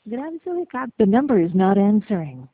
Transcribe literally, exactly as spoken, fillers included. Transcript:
Grabe, so recap. The number is not answering.